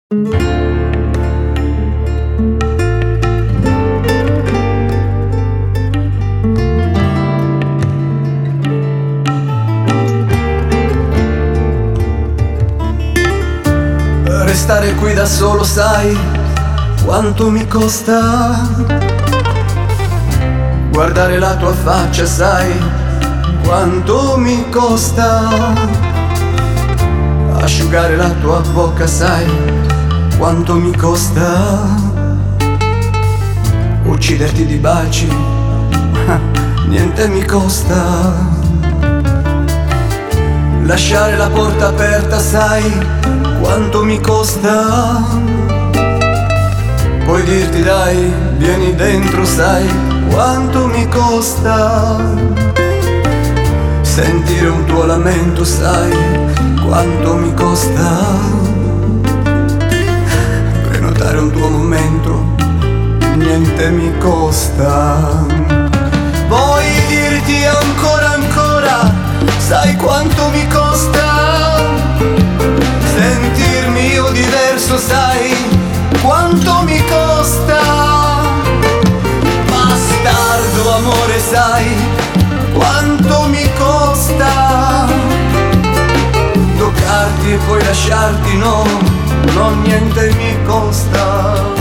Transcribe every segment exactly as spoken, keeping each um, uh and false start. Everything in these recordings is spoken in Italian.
Restare qui da solo, sai quanto mi costa? Guardare la tua faccia, sai quanto mi costa? Asciugare la tua bocca, sai quanto mi costa? Ucciderti di baci, niente mi costa. Lasciare la porta aperta, sai quanto mi costa? Poi dirti dai, vieni dentro, sai quanto mi costa? Sentire un tuo lamento, sai quanto mi costa? Prenotare un tuo momento, niente mi costa. Vuoi dirti ancora ancora, sai quanto mi costa? Sentirmi io diverso, sai quanto mi costa? Bastardo amore, sai quanto mi costa? Toccarti e poi lasciarti, no, no, niente mi costa.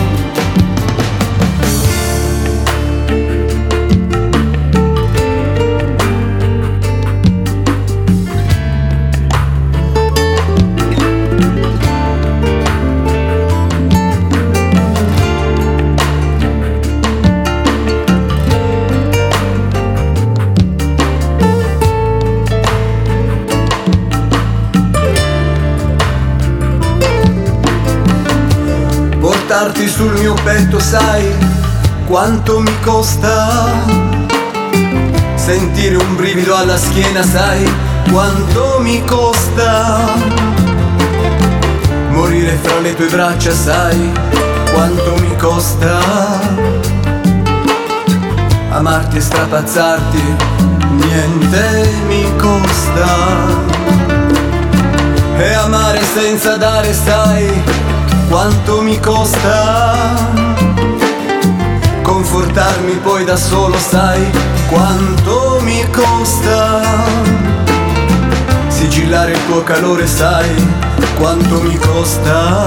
Portarti sul mio petto, sai quanto mi costa? Sentire un brivido alla schiena, sai quanto mi costa? Morire fra le tue braccia, sai quanto mi costa? Amarti e strapazzarti, niente mi costa. E amare senza dare, sai quanto mi costa? Confortarmi poi da solo, sai quanto mi costa? Sigillare il tuo calore, sai quanto mi costa?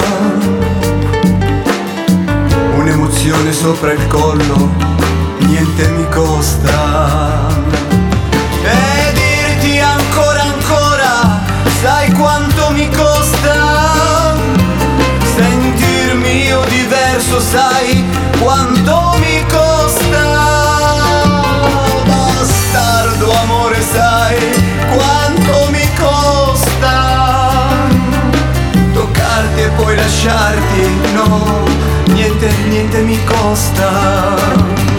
Un'emozione sopra il collo, niente mi costa. E dirti ancora ancora, sai quanto mi costa? Sentirmi io diverso, sai quanto mi costa? Bastardo amore, sai quanto mi costa? Toccarti e poi lasciarti, no, niente, niente mi costa.